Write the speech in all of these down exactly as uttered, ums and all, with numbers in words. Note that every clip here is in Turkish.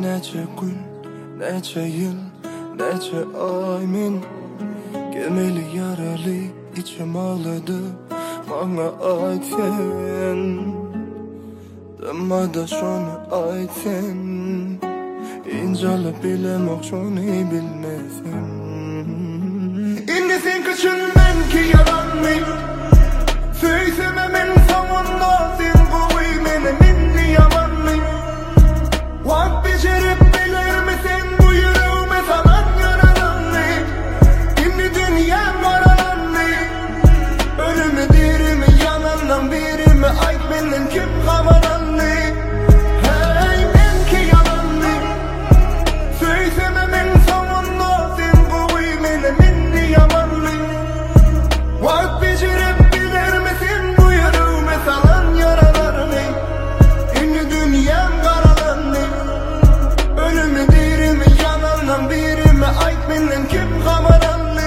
Nece gün, nece yıl, nece ay min Gemeli yaralı içim ağladı Bana aytsen Dama da şunu aytsen İncalı bilemek şunu bilmesen İndi sen kaçın ben ki yalan mı Söylememin sonunda sen bu benim indi yalan mı Vak becerip bilir misin bu yüreğime falan yaralan mı İndi dünyam varalan mı Ölümü dirimi yalandan birimi Ayt benim kim kavalan mı Hey ben ki yalan mı Söylememin sonunda sen bu benim indi yalan mı Vak becerip bilir misin bu yüreğime falan yaralan mı İndi dünyam varalan mı Ölümü dirimi yalandan birimi Ayt benim kim kavalan mı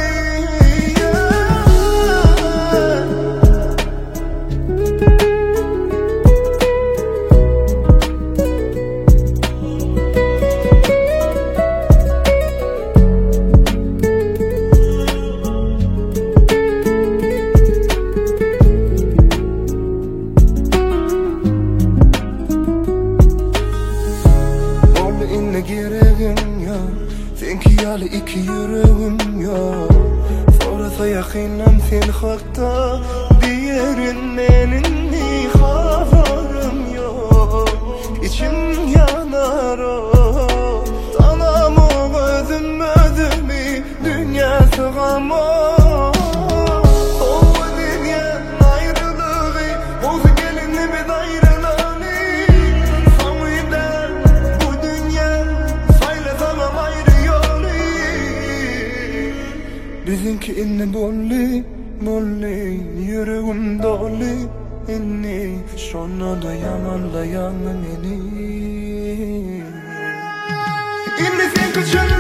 İnne gereğim ya Sen ki yalı iki yüreğim ya Sonrası yakinem sen hakta Diğerin benim ni haberim yok İçim yanar o Tanam o özüm özümü Dünya sığamaz O dünyanın ayrılığı Bozu gelini bir ayrılığı Bizimki inni dolly, molly Yüreğim dolly, inni Şona da yamanlayamam inni İnni sen kaçın